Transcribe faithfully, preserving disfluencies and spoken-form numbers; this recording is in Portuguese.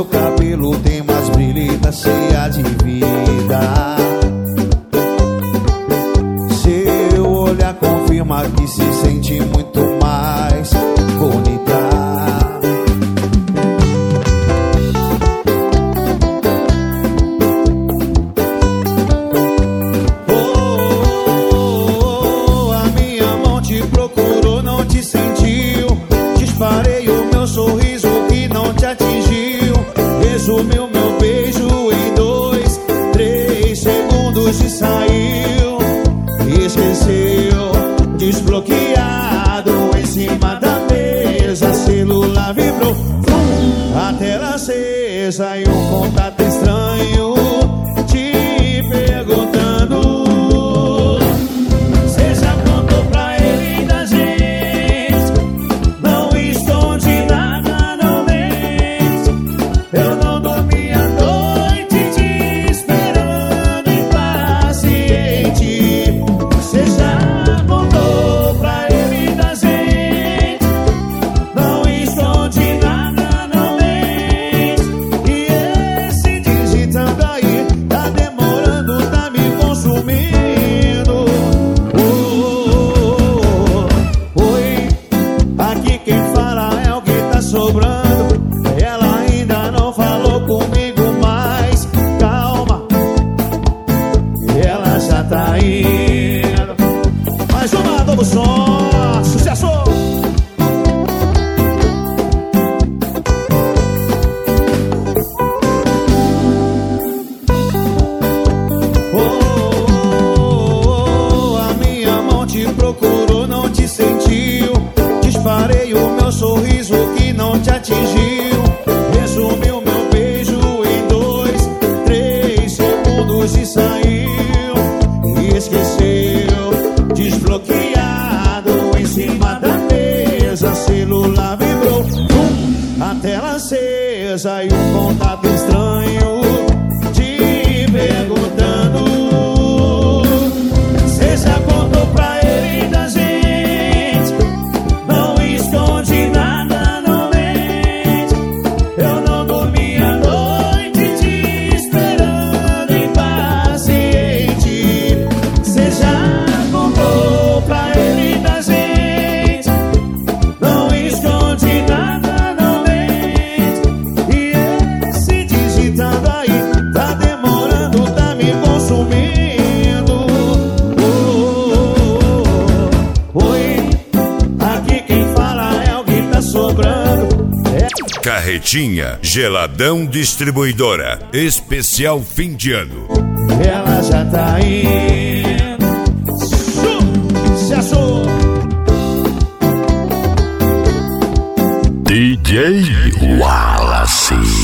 seu cabelo tem mais brilhita, cheia de vida. Seu olhar confirma que se sente muito mais bonita. Oh, a minha mão te procurou, não te sentiu. Disparei o meu sorriso que não te atingiu. Resumiu meu beijo em dois, três segundos e saiu. Esqueceu, desbloqueado em cima da mesa. Celular vibrou, a tela acesa e um contato estranho te perguntando: você já contou pra ele da gente? Não esconde nada, não mente. Eu não dormi a noite te esperando impaciente. Você já contou pra ele da gente? Não esconde nada, não mente. E esse digitando aí tá demorando, tá me consumindo. Oh, oh, oh. Oi, aqui quem fala é o que tá sobrando. Ela ainda não falou comigo, mas calma, ela já tá indo. Mais uma, novo som, sucesso! Oh, oh, oh, a minha mão te procurou, não te sentiu. Disparei o meu sorriso que não te atingiu. Resumiu meu beijo em dois, três segundos e saiu. E esqueceu, desbloqueado em cima da mesa. Celular vibrou, pum, a tela acesa e um contato estranho te perguntando: você já contou pra ele da gente? Não esconde nada, não mente. Eu não dormi a noite te esperando impaciente. Você já contou pra ele da gente? Não esconde nada, não mente. E esse digitando aí tá demorando, tá me consumindo. Oh, oh, oh. Oi, aqui quem fala é o que tá sobrando. É Carretinha Geladão Distribuidora. Especial fim de ano. ela já tá indo. Sucesso! D J Wallace.